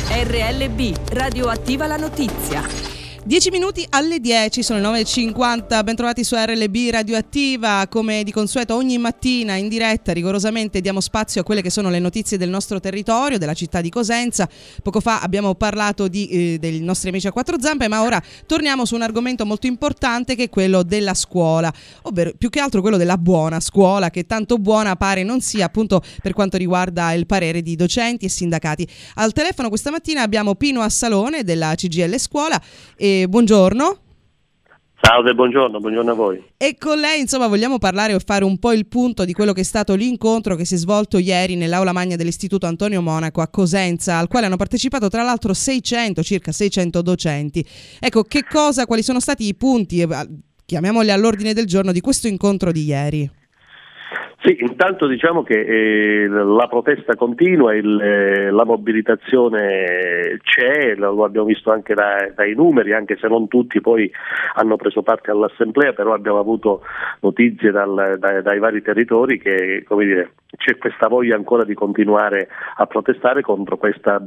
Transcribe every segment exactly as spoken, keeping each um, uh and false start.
R L B, Radioattiva la notizia. dieci minuti alle dieci, sono le nove e cinquanta, bentrovati su R L B Radioattiva. Come di consueto ogni mattina in diretta rigorosamente diamo spazio a quelle che sono le notizie del nostro territorio, della città di Cosenza. Poco fa abbiamo parlato di, eh, dei nostri amici a quattro zampe, ma ora torniamo su un argomento molto importante che è quello della scuola, ovvero più che altro quello della buona scuola, che tanto buona pare non sia, appunto per quanto riguarda il parere di docenti e sindacati. Al telefono questa mattina abbiamo Pino Assalone della C G I L Scuola. E buongiorno. Salve, buongiorno, buongiorno a voi. E con lei, insomma, vogliamo parlare o fare un po' il punto di quello che è stato l'incontro che si è svolto ieri nell'aula magna dell'Istituto Antonio Monaco a Cosenza, al quale hanno partecipato tra l'altro seicento, circa seicento docenti. Ecco, che cosa, quali sono stati i punti, chiamiamoli all'ordine del giorno, di questo incontro di ieri? Sì, intanto diciamo che eh, la protesta continua, il, eh, la mobilitazione c'è, lo abbiamo visto anche da, dai numeri, anche se non tutti poi hanno preso parte all'assemblea, però abbiamo avuto notizie dal, dai, dai vari territori che, come dire, c'è questa voglia ancora di continuare a protestare contro questa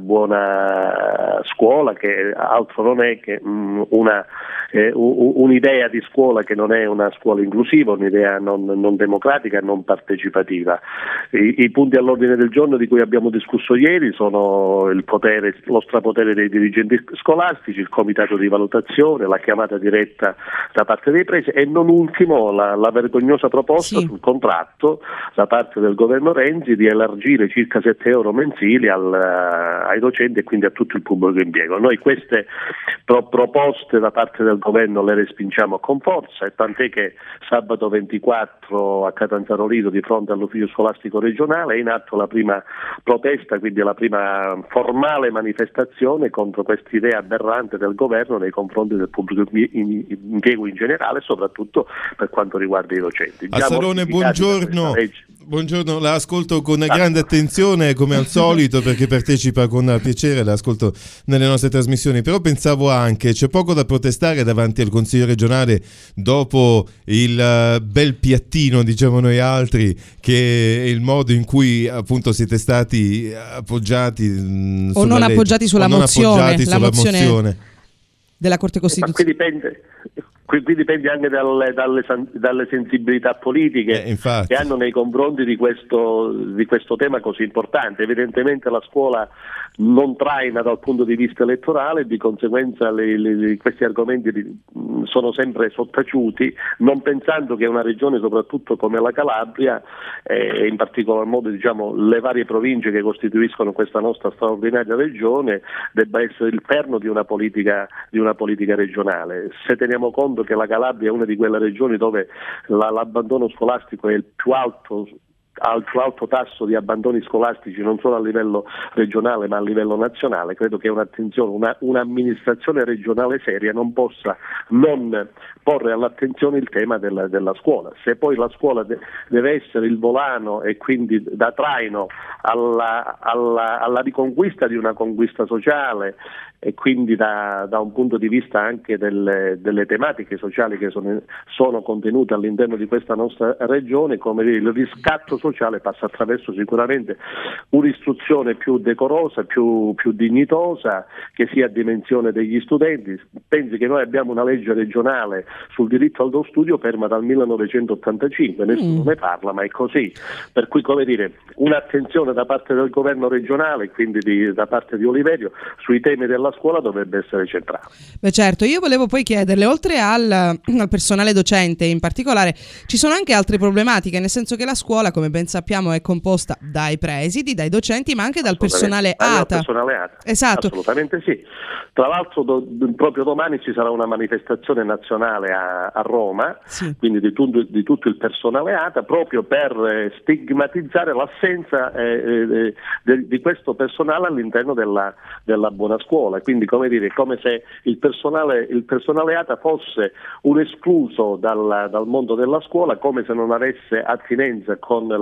buona scuola che altro non è che mh, una, eh, un'idea di scuola che non è una scuola inclusiva, un'idea non, non democratica, non partecipativa. partecipativa. I, I punti all'ordine del giorno di cui abbiamo discusso ieri sono il potere, lo strapotere dei dirigenti scolastici, il comitato di valutazione, la chiamata diretta da parte dei presi e non ultimo la, la vergognosa proposta sì. sul contratto da parte del governo Renzi di elargire circa sette euro mensili al, ai docenti e quindi a tutto il pubblico impiego. Noi queste pro- proposte da parte del governo le respingiamo con forza, e tant'è che sabato ventiquattro a Catanzaro Lido di fronte all'ufficio scolastico regionale è in atto la prima protesta, quindi la prima formale manifestazione contro questa idea aberrante del governo nei confronti del pubblico impiego in generale, soprattutto per quanto riguarda i docenti. Assalone, buongiorno. Buongiorno, la ascolto con grande attenzione come al solito perché partecipa con piacere, la ascolto nelle nostre trasmissioni, però pensavo anche, c'è poco da protestare davanti al Consiglio regionale dopo il uh, bel piattino, diciamo noi altri, che è il modo in cui appunto siete stati appoggiati mh, o non legge, appoggiati sulla o non mozione, appoggiati la sulla mozione, mozione della Corte Costituzionale. Ma qui dipende. Qui, qui dipende anche dalle, dalle, dalle sensibilità politiche eh, che hanno nei confronti di questo, di questo tema così importante. Evidentemente la scuola non traina dal punto di vista elettorale e di conseguenza le, le, questi argomenti sono sempre sottaciuti, non pensando che una regione soprattutto come la Calabria e eh, in particolar modo diciamo, le varie province che costituiscono questa nostra straordinaria regione debba essere il perno di una politica, di una politica regionale. Se teniamo conto che la Calabria è una di quelle regioni dove la, l'abbandono scolastico è il più alto al più alto tasso di abbandoni scolastici non solo a livello regionale ma a livello nazionale, credo che un'attenzione, una, un'amministrazione regionale seria non possa non porre all'attenzione il tema della, della scuola. Se poi la scuola de, deve essere il volano e quindi da traino alla, alla, alla riconquista di una conquista sociale e quindi da, da un punto di vista anche delle, delle tematiche sociali che sono, sono contenute all'interno di questa nostra regione, come dire, il riscatto sociale passa attraverso sicuramente un'istruzione più decorosa, più, più dignitosa, che sia a dimensione degli studenti. Pensi che noi abbiamo una legge regionale sul diritto allo studio ferma dal millenovecentottantacinque, nessuno mm. ne parla, ma è così. Per cui, come dire, un'attenzione da parte del governo regionale, quindi di, da parte di Oliverio, sui temi della scuola dovrebbe essere centrale. Beh certo, io volevo poi chiederle, oltre al, al personale docente in particolare, ci sono anche altre problematiche, nel senso che la scuola, come ben sappiamo, è composta dai presidi, dai docenti, ma anche dal personale A T A. Personale A T A. Esatto. Assolutamente sì. Tra l'altro do, proprio domani ci sarà una manifestazione nazionale a, a Roma, sì. quindi di tutto, di tutto il personale A T A, proprio per eh, stigmatizzare l'assenza eh, eh, de, di questo personale all'interno della, della buona scuola. Quindi, come dire, come se il personale, il personale A T A fosse un escluso dal, dal mondo della scuola, come se non avesse attinenza con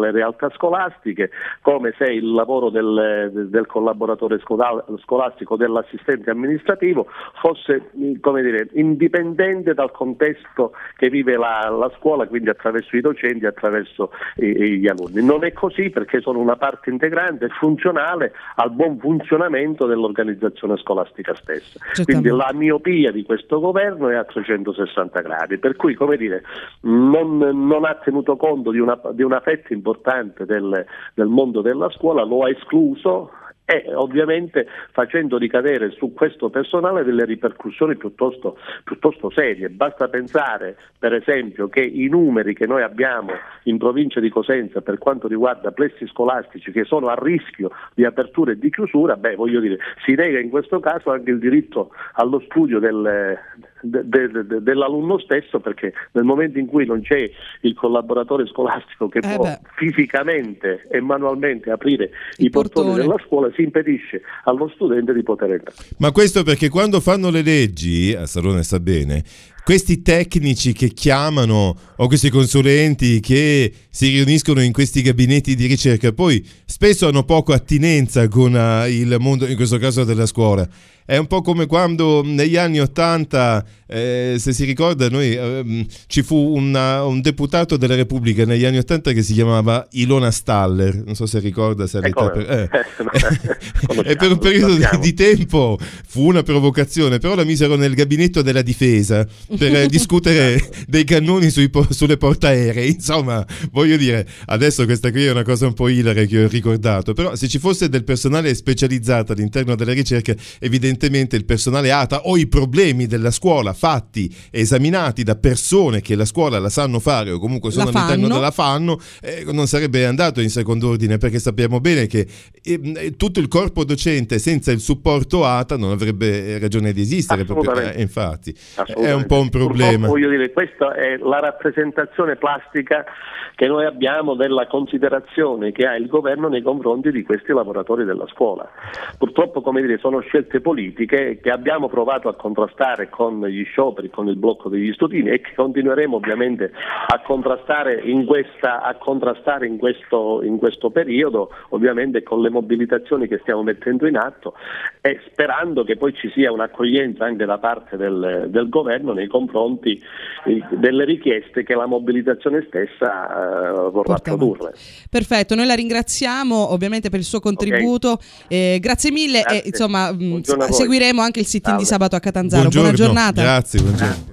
delle realtà scolastiche, come se il lavoro del, del collaboratore scolastico, dell'assistente amministrativo fosse, come dire, indipendente dal contesto che vive la, la scuola, quindi attraverso i docenti, attraverso i, gli alunni. Non è così, perché sono una parte integrante e funzionale al buon funzionamento dell'organizzazione scolastica stessa. Quindi la miopia di questo governo è a trecentosessanta gradi, per cui, come dire, non, non ha tenuto conto di una, di una fetta importante del, del mondo della scuola, lo ha escluso, e ovviamente facendo ricadere su questo personale delle ripercussioni piuttosto, piuttosto serie. Basta pensare, per esempio, che i numeri che noi abbiamo in provincia di Cosenza per quanto riguarda plessi scolastici che sono a rischio di apertura e di chiusura, beh, voglio dire, si nega in questo caso anche il diritto allo studio del, de, de, de, dell'alunno stesso, perché nel momento in cui non c'è il collaboratore scolastico che eh può beh. fisicamente e manualmente aprire i, i portoni, portoni della scuola, si impedisce allo studente di poter entrare. Ma questo perché quando fanno le leggi, a Salone sa bene, questi tecnici che chiamano o questi consulenti che si riuniscono in questi gabinetti di ricerca poi spesso hanno poco attinenza con uh, il mondo, in questo caso della scuola. È un po' come quando negli anni Ottanta, eh, se si ricorda, noi eh, ci fu una, un deputato della Repubblica negli anni Ottanta che si chiamava Ilona Staller, non so se ricorda, se ecco, per, eh. e per un periodo di, di tempo fu una provocazione, però la misero nel gabinetto della difesa per eh, discutere dei cannoni sui, sulle portaerei. Insomma, voglio dire, adesso questa qui è una cosa un po' ilare che ho ricordato, però se ci fosse del personale specializzato all'interno della ricerca, evidentemente il personale A T A o i problemi della scuola fatti e esaminati da persone che la scuola la sanno fare o comunque sono all'interno della fanno, eh, non sarebbe andato in secondo ordine, perché sappiamo bene che eh, tutto il corpo docente senza il supporto A T A non avrebbe ragione di esistere, proprio, eh, infatti è un po' un problema. Purtroppo, voglio dire, questa è la rappresentazione plastica che noi abbiamo della considerazione che ha il governo nei confronti di questi lavoratori della scuola. Purtroppo, come dire, sono scelte politiche che abbiamo provato a contrastare con gli scioperi, con il blocco degli studini, e che continueremo ovviamente a contrastare in questa a contrastare in questo in questo periodo, ovviamente con le mobilitazioni che stiamo mettendo in atto, e sperando che poi ci sia un'accoglienza anche da parte del, del governo nei confronti delle richieste che la mobilitazione stessa uh, vorrà produrre. Perfetto, noi la ringraziamo ovviamente per il suo contributo, okay. eh, grazie mille. Grazie. E insomma mh, seguiremo anche il sit-in di sabato a Catanzaro. Buongiorno. Buona giornata. Grazie, buongiorno.